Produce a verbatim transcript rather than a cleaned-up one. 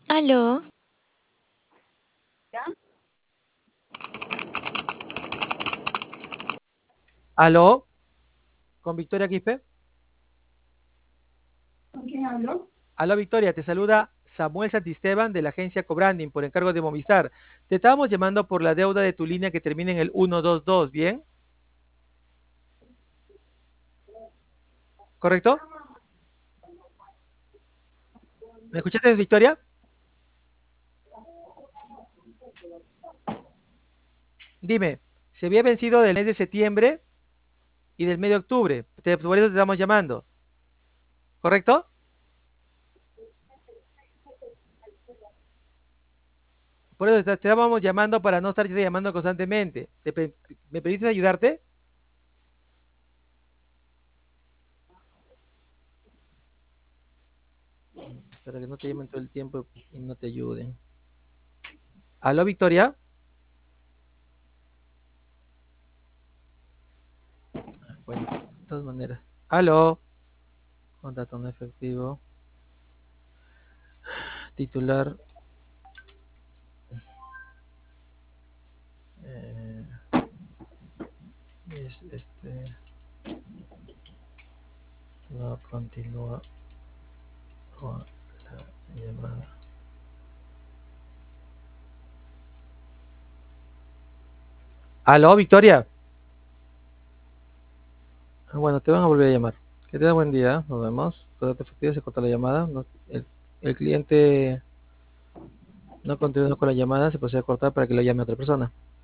Aló, Aló, con Victoria Quispe. ¿Con quién hablo? Aló, Victoria, te saluda Samuel Santisteban de la agencia Cobranding por encargo de Movistar. Te estábamos llamando por la deuda de tu línea que termina en el ciento veintidós, ¿bien? ¿Correcto? ¿Me escuchaste, Victoria? Dime, se había vencido del mes de septiembre y del mes de octubre. Te- por eso te estamos llamando, ¿correcto? Por eso te, te estábamos llamando para no estar llamando constantemente. ¿Te pe- ¿Me permites ayudarte? Para que no te llamen todo el tiempo y no te ayuden. Aló, Victoria. Bueno, de todas maneras. Aló. Contrato no efectivo. Titular. eh, es este. No continúa con la llamada. Aló, Victoria. Ah, Bueno, te van a volver a llamar. Que tengas buen día. Nos vemos. Contrato efectivo, se corta la llamada. No- el, el cliente no continúa con la llamada, se procede a cortar para que lo llame a otra persona.